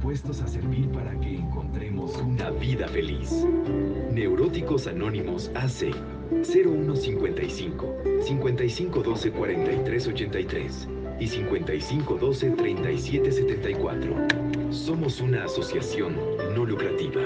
dispuestos a servir para que encontremos una vida feliz. Neuróticos Anónimos AC 0155 5512 4383 y 5512 3774. Somos una asociación no lucrativa.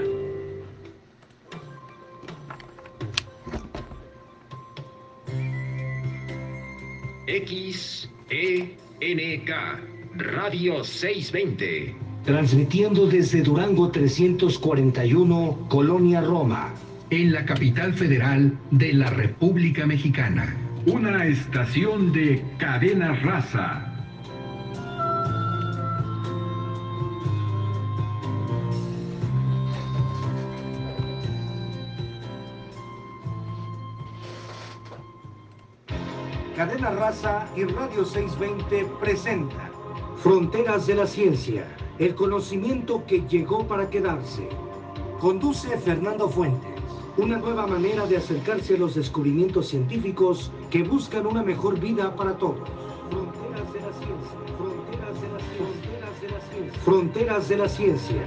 XENK Radio 620. Transmitiendo desde Durango 341, Colonia Roma, en la capital federal de la República Mexicana. Una estación de Cadena Raza. Cadena Raza y Radio 620 presenta Fronteras de la Ciencia, el conocimiento que llegó para quedarse. Conduce Fernando Fuentes. Una nueva manera de acercarse a los descubrimientos científicos que buscan una mejor vida para todos. Fronteras de la Ciencia, Fronteras de la Ciencia, Fronteras de la Ciencia, Fronteras de la Ciencia.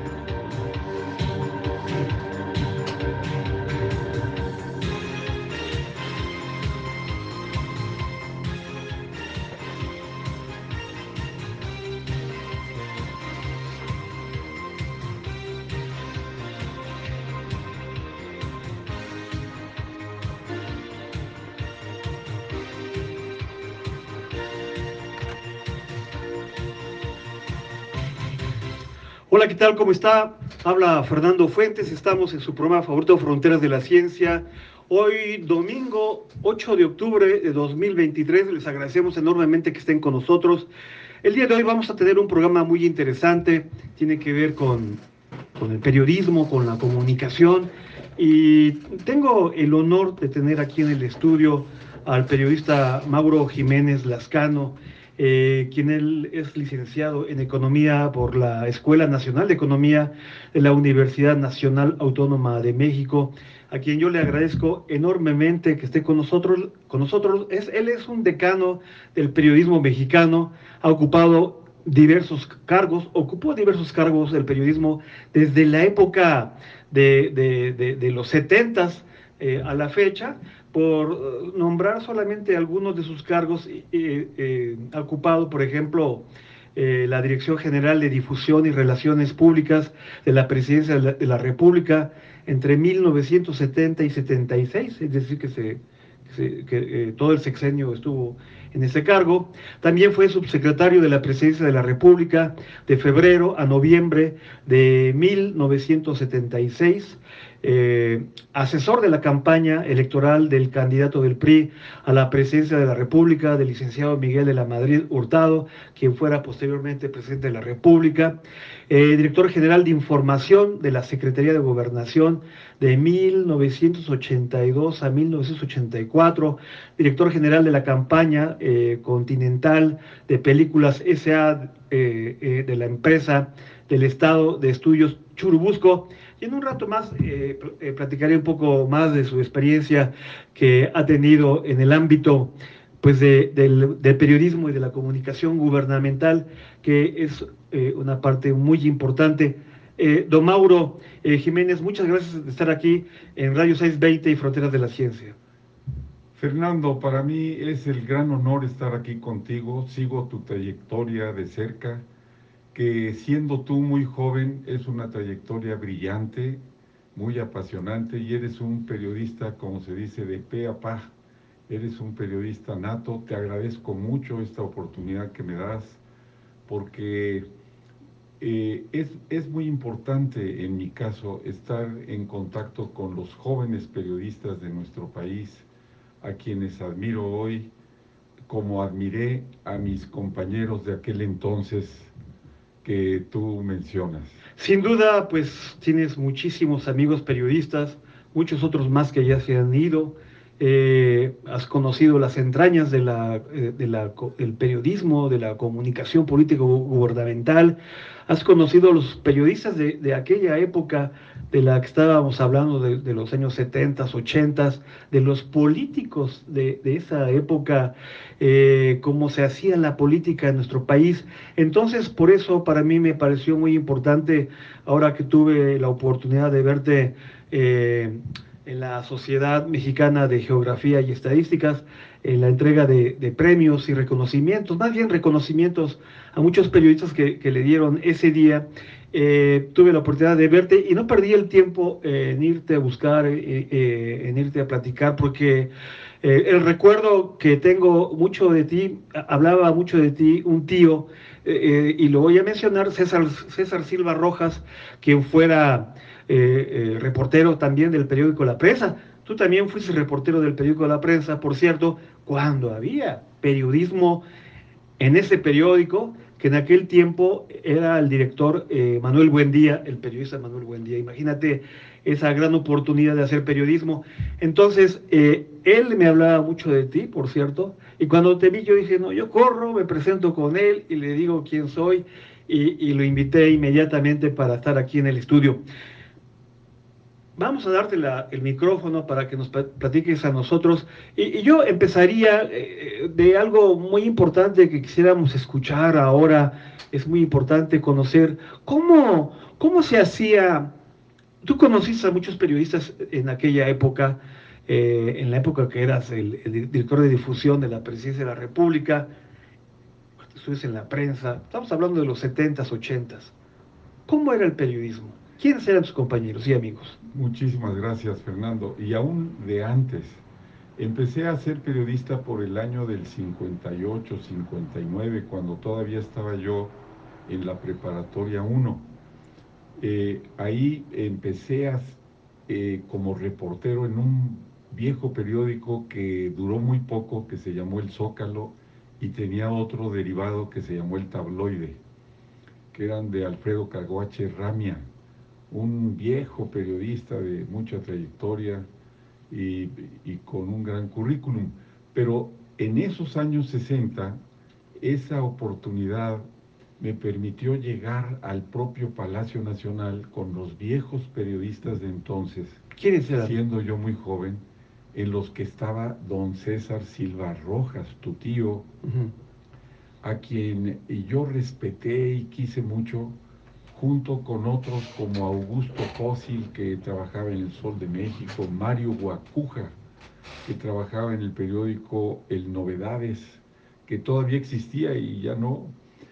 Hola, ¿qué tal? ¿Cómo está? Habla Fernando Fuentes, estamos en su programa favorito, Fronteras de la Ciencia. Hoy, domingo 8 de octubre de 2023, les agradecemos enormemente que estén con nosotros. El día de hoy vamos a tener un programa muy interesante, tiene que ver con el periodismo, con la comunicación, y tengo el honor de tener aquí en el estudio al periodista Mauro Jiménez Lascano, quien él es licenciado en Economía por la Escuela Nacional de Economía de la Universidad Nacional Autónoma de México, a quien yo le agradezco enormemente que esté con nosotros. Él es un decano del periodismo mexicano, ha ocupado ocupó diversos cargos del periodismo desde la época de los 70s a la fecha. Por nombrar solamente algunos de sus cargos, ha ocupado, por ejemplo, la Dirección General de Difusión y Relaciones Públicas de la Presidencia de la República entre 1970 y 76, es decir, que todo el sexenio estuvo en ese cargo. También fue subsecretario de la Presidencia de la República de febrero a noviembre de 1976, asesor de la campaña electoral del candidato del PRI a la presidencia de la República, del licenciado Miguel de la Madrid Hurtado, quien fuera posteriormente presidente de la República, director general de Información de la Secretaría de Gobernación de 1982 a 1984, director general de la campaña continental de películas S.A. De la empresa del Estado de Estudios Churubusco. Y en un rato más platicaré un poco más de su experiencia que ha tenido en el ámbito pues del periodismo y de la comunicación gubernamental, que es una parte muy importante. Don Mauro Jiménez, muchas gracias de estar aquí en Radio 620 y Fronteras de la Ciencia. Fernando, para mí es el gran honor estar aquí contigo. Sigo tu trayectoria de cerca, que siendo tú muy joven es una trayectoria brillante, muy apasionante, y eres un periodista, como se dice, de pe a pa. Eres un periodista nato. Te agradezco mucho esta oportunidad que me das, porque es muy importante en mi caso estar en contacto con los jóvenes periodistas de nuestro país, a quienes admiro hoy, como admiré a mis compañeros de aquel entonces que tú mencionas. Sin duda, pues tienes muchísimos amigos periodistas, muchos otros más que ya se han ido. has conocido las entrañas del periodismo, de la comunicación político-gubernamental, has conocido a los periodistas de aquella época de la que estábamos hablando, de los años 70, 80, de los políticos de esa época, cómo se hacía la política en nuestro país. Entonces, por eso para mí me pareció muy importante, ahora que tuve la oportunidad de verte en la Sociedad Mexicana de Geografía y Estadísticas, en la entrega de premios y reconocimientos, más bien reconocimientos a muchos periodistas que le dieron ese día. Tuve la oportunidad de verte y no perdí el tiempo en irte a buscar, en irte a platicar, porque el recuerdo que tengo mucho de ti, hablaba mucho de ti un tío, y lo voy a mencionar, César Silva Rojas, quien fuera reportero también del periódico La Prensa. Tú también fuiste reportero del periódico La Prensa, por cierto, cuando había periodismo en ese periódico, que en aquel tiempo era el director Manuel Buendía, el periodista Manuel Buendía. Imagínate esa gran oportunidad de hacer periodismo. Entonces, él me hablaba mucho de ti, por cierto, y cuando te vi yo dije, no, yo corro, me presento con él y le digo quién soy, y lo invité inmediatamente para estar aquí en el estudio. Vamos a darte el micrófono para que nos platiques a nosotros. Y yo empezaría de algo muy importante que quisiéramos escuchar ahora. Es muy importante conocer cómo se hacía. Tú conociste a muchos periodistas en aquella época, en la época que eras el director de difusión de la Presidencia de la República, estuviste en la prensa. Estamos hablando de los 70s, 80s. ¿Cómo era el periodismo? ¿Quiénes eran tus compañeros y amigos? Muchísimas gracias, Fernando. Y aún de antes, empecé a ser periodista por el año del 58, 59, cuando todavía estaba yo en la preparatoria 1. Ahí empecé como reportero en un viejo periódico que duró muy poco, que se llamó El Zócalo, y tenía otro derivado que se llamó El Tabloide, que eran de Alfredo Caguache Ramia, un viejo periodista de mucha trayectoria y con un gran currículum. Pero en esos años 60, esa oportunidad me permitió llegar al propio Palacio Nacional con los viejos periodistas de entonces. ¿Quiénes eran? Siendo yo muy joven, en los que estaba don César Silva Rojas, tu tío, a quien yo respeté y quise mucho, junto con otros como Augusto Fósil, que trabajaba en El Sol de México, Mario Guacuja, que trabajaba en el periódico El Novedades, que todavía existía y ya no,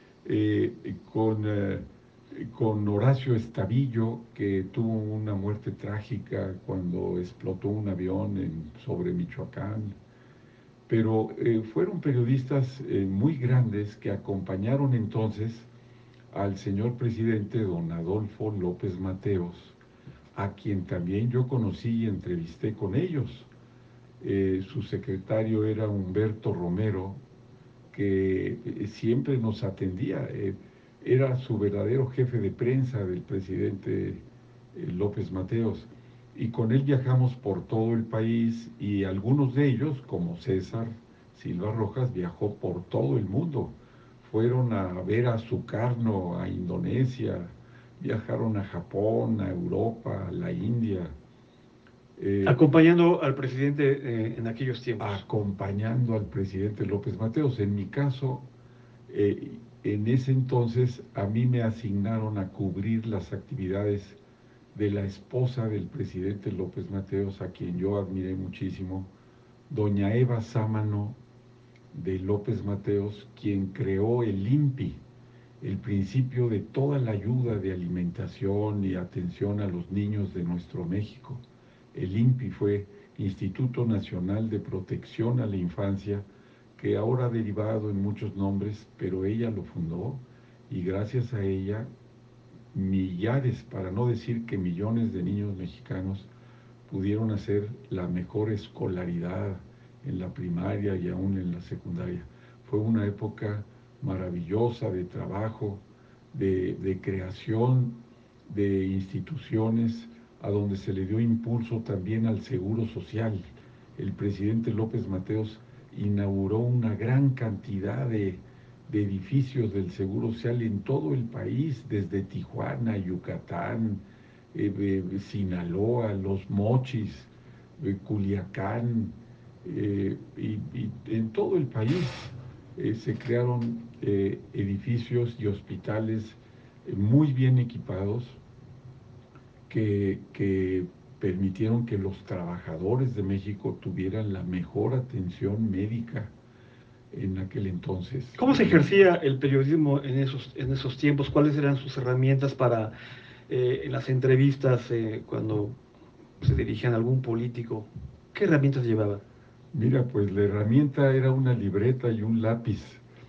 con Horacio Estavillo, que tuvo una muerte trágica cuando explotó un avión sobre Michoacán. Pero fueron periodistas muy grandes que acompañaron entonces al señor presidente don Adolfo López Mateos, a quien también yo conocí y entrevisté con ellos. Su secretario era Humberto Romero, que siempre nos atendía. Era su verdadero jefe de prensa del presidente López Mateos. Y con él viajamos por todo el país, y algunos de ellos, como César Silva Rojas, viajó por todo el mundo. Fueron a ver a Sukarno, a Indonesia, viajaron a Japón, a Europa, a la India. Acompañando al presidente en aquellos tiempos. Acompañando al presidente López Mateos. En mi caso, en ese entonces a mí me asignaron a cubrir las actividades de la esposa del presidente López Mateos, a quien yo admiré muchísimo, doña Eva Sámano de López Mateos, quien creó el INPI, el principio de toda la ayuda de alimentación y atención a los niños de nuestro México. El INPI fue Instituto Nacional de Protección a la Infancia, que ahora ha derivado en muchos nombres, pero ella lo fundó, y gracias a ella millares, para no decir que millones de niños mexicanos pudieron hacer la mejor escolaridad en la primaria y aún en la secundaria. Fue una época maravillosa de trabajo, de creación de instituciones, a donde se le dio impulso también al seguro social. el presidente López Mateos inauguró una gran cantidad de edificios del Seguro Social en todo el país, desde Tijuana, Yucatán, Sinaloa, Los Mochis, Culiacán, y en todo el país se crearon edificios y hospitales muy bien equipados que permitieron que los trabajadores de México tuvieran la mejor atención médica en aquel entonces. ¿Cómo se ejercía el periodismo en esos tiempos? ¿Cuáles eran sus herramientas para en las entrevistas cuando se dirigían a algún político? ¿Qué herramientas llevaban? Mira, pues la herramienta era una libreta y un lápiz.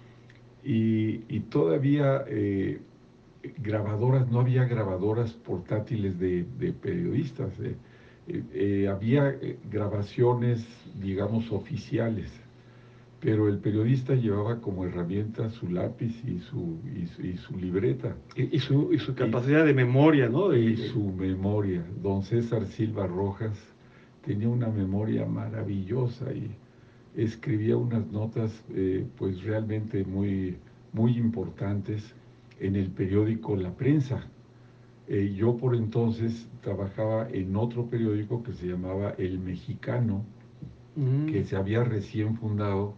Y todavía grabadoras, no había grabadoras portátiles de periodistas. Había grabaciones, digamos, oficiales, pero el periodista llevaba como herramienta su lápiz y su libreta. Y su capacidad de memoria, ¿no? Su memoria. Don César Silva Rojas tenía una memoria maravillosa y escribía unas notas pues realmente muy importantes en el periódico La Prensa. Yo por entonces trabajaba en otro periódico que se llamaba El Mexicano, que se había recién fundado,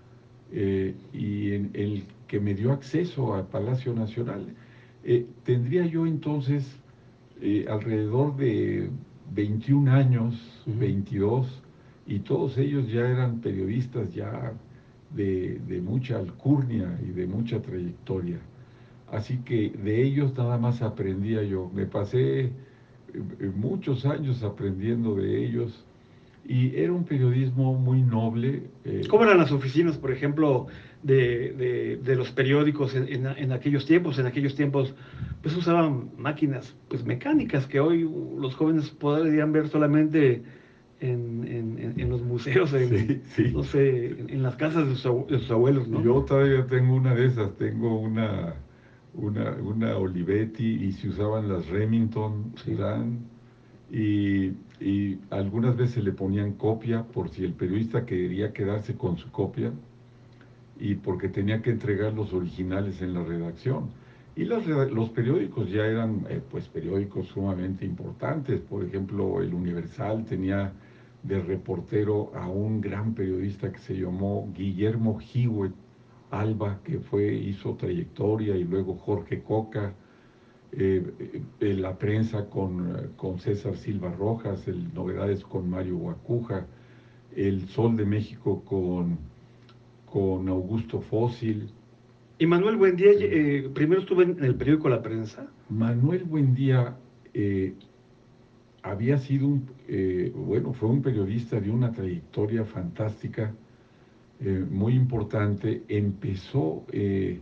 y en el que me dio acceso al Palacio Nacional. Tendría yo entonces alrededor de 21 años, 22, y todos ellos ya eran periodistas ya de mucha alcurnia y de mucha trayectoria. Así que de ellos nada más aprendía yo. Me pasé muchos años aprendiendo de ellos y era un periodismo muy noble. ¿Cómo eran las oficinas, por ejemplo, de los periódicos en aquellos tiempos? En aquellos tiempos pues usaban máquinas pues mecánicas que hoy los jóvenes podrían ver solamente en los museos, no sé, en las casas de sus abuelos, ¿no? Yo todavía tengo una de esas, tengo una Olivetti, y se usaban las Remington, y algunas veces le ponían copia por si el periodista quería quedarse con su copia y porque tenía que entregar los originales en la redacción. Y los periódicos ya eran pues periódicos sumamente importantes. Por ejemplo, el Universal tenía de reportero a un gran periodista que se llamó Guillermo Hiwet Alba, que hizo trayectoria, y luego Jorge Coca. La Prensa con César Silva Rojas, el Novedades con Mario Guacuja, El Sol de México con Augusto Fósil. ¿Y Manuel Buendía primero estuvo en el periódico La Prensa? Manuel Buendía había sido fue un periodista de una trayectoria fantástica, muy importante. Empezó en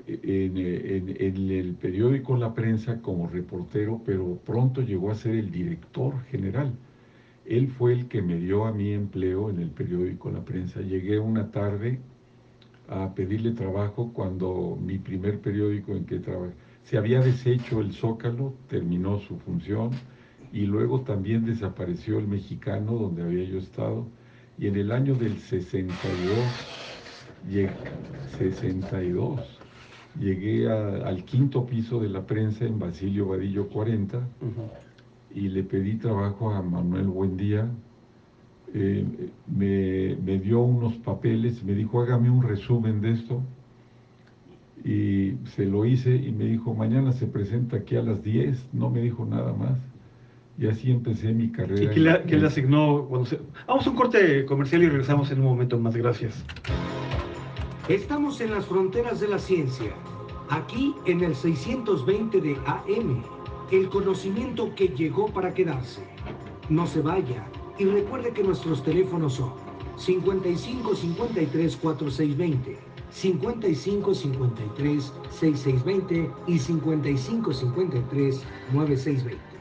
el periódico La Prensa como reportero, pero pronto llegó a ser el director general. Él fue el que me dio a mí empleo en el periódico La Prensa. Llegué una tarde a pedirle trabajo cuando mi primer periódico en que trabajé se había deshecho, El Zócalo, terminó su función, y luego también desapareció El Mexicano, donde había yo estado, y en el año del 62 llegué al quinto piso de La Prensa en Basilio Vadillo 40, y le pedí trabajo a Manuel Buendía. Me dio unos papeles, me dijo, hágame un resumen de esto, y se lo hice, y me dijo, mañana se presenta aquí a las 10, no me dijo nada más, y así empecé mi carrera. ¿Y qué le asignó? Vamos a un corte comercial y regresamos en un momento más, gracias. Estamos en las fronteras de la ciencia, aquí en el 620 de AM, el conocimiento que llegó para quedarse. No se vaya. Y recuerde que nuestros teléfonos son 55 53 4620, 55 53 6620 y 55 53 9620.